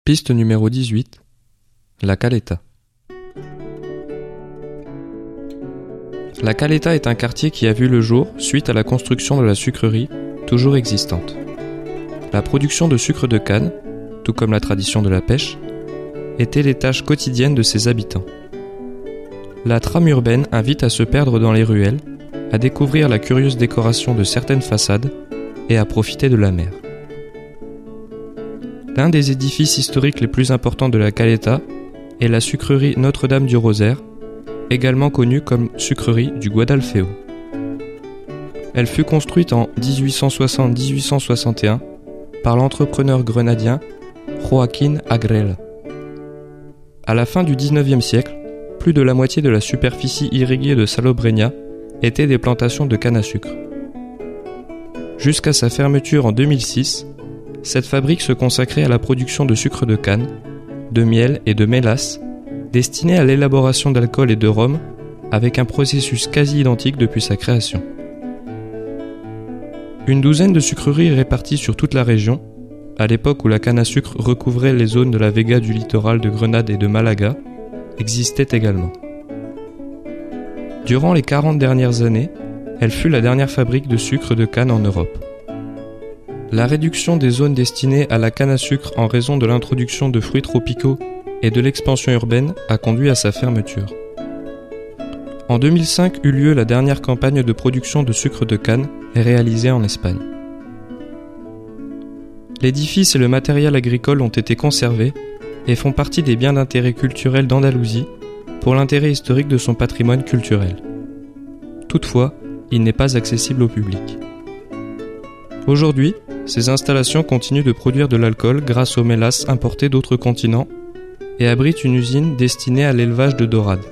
Piste numéro 18. La Caleta. La Caleta est un quartier qui a vu le jour suite à la construction de la sucrerie, toujours existante. La production de sucre de canne, tout comme la tradition de la pêche, était les tâches quotidiennes de ses habitants. La trame urbaine invite à se perdre dans les ruelles, à découvrir la curieuse décoration de certaines façades et à profiter de la mer. L'un des édifices historiques les plus importants de la Caleta est la sucrerie Notre-Dame du Rosaire, également connue comme sucrerie du Guadalfeo. Elle fut construite en 1860-1861 par l'entrepreneur grenadien Joaquín Agrell. À la fin du XIXe siècle, plus de la moitié de la superficie irriguée de Salobreña était des plantations de canne à sucre. Jusqu'à sa fermeture en 2006, cette fabrique se consacrait à la production de sucre de canne, de miel et de mélasse, destinée à l'élaboration d'alcool et de rhum, avec un processus quasi identique depuis sa création. Une douzaine de sucreries réparties sur toute la région, à l'époque où la canne à sucre recouvrait les zones de la Vega du littoral de Grenade et de Malaga, existaient également. Durant les 40 dernières années, elle fut la dernière fabrique de sucre de canne en Europe. La réduction des zones destinées à la canne à sucre en raison de l'introduction de fruits tropicaux et de l'expansion urbaine a conduit à sa fermeture. En 2005 eut lieu la dernière campagne de production de sucre de canne réalisée en Espagne. L'édifice et le matériel agricole ont été conservés et font partie des biens d'intérêt culturel d'Andalousie pour l'intérêt historique de son patrimoine culturel. Toutefois, il n'est pas accessible au public. Aujourd'hui, ces installations continuent de produire de l'alcool grâce aux mélasses importées d'autres continents et abritent une usine destinée à l'élevage de dorades.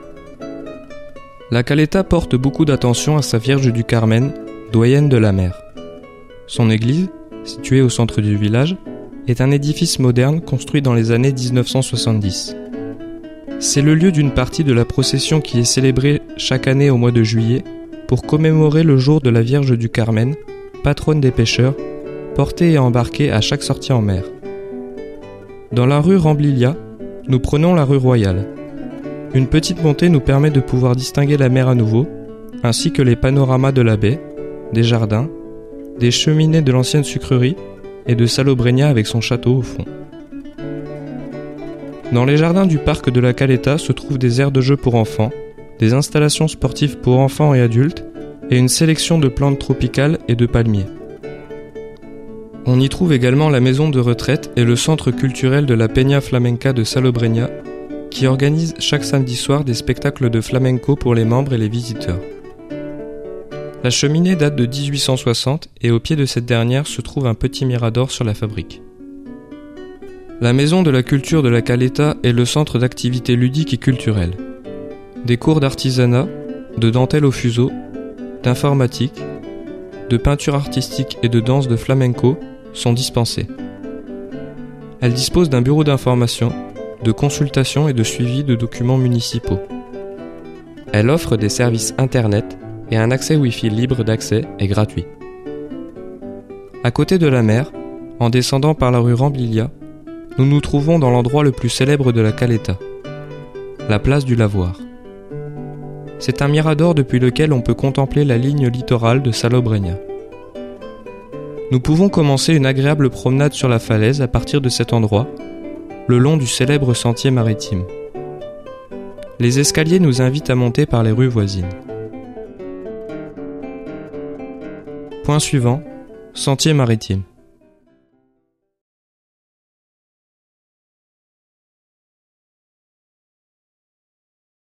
La Caleta porte beaucoup d'attention à sa Vierge du Carmen, doyenne de la mer. Son église, située au centre du village, est un édifice moderne construit dans les années 1970. C'est le lieu d'une partie de la procession qui est célébrée chaque année au mois de juillet pour commémorer le jour de la Vierge du Carmen, patronne des pêcheurs, portée et embarquée à chaque sortie en mer. Dans la rue Ramblilla, nous prenons la rue Royale. Une petite montée nous permet de pouvoir distinguer la mer à nouveau, ainsi que les panoramas de la baie, des jardins, des cheminées de l'ancienne sucrerie et de Salobreña avec son château au fond. Dans les jardins du parc de la Caleta se trouvent des aires de jeux pour enfants, des installations sportives pour enfants et adultes, et une sélection de plantes tropicales et de palmiers. On y trouve également la maison de retraite et le centre culturel de la Peña Flamenca de Salobreña, qui organise chaque samedi soir des spectacles de flamenco pour les membres et les visiteurs. La cheminée date de 1860 et au pied de cette dernière se trouve un petit mirador sur la fabrique. La maison de la culture de la Caleta est le centre d'activités ludiques et culturelles. Des cours d'artisanat, de dentelle au fuseau, d'informatique, de peinture artistique et de danse de flamenco sont dispensés. Elle dispose d'un bureau d'information, de consultation et de suivi de documents municipaux. Elle offre des services internet et un accès Wi-Fi libre d'accès et gratuit. À côté de la mer, en descendant par la rue Ramblilla, nous nous trouvons dans l'endroit le plus célèbre de la Caleta, la place du Lavoir. C'est un mirador depuis lequel on peut contempler la ligne littorale de Salobreña. Nous pouvons commencer une agréable promenade sur la falaise à partir de cet endroit, le long du célèbre sentier maritime. Les escaliers nous invitent à monter par les rues voisines. Point suivant, sentier maritime.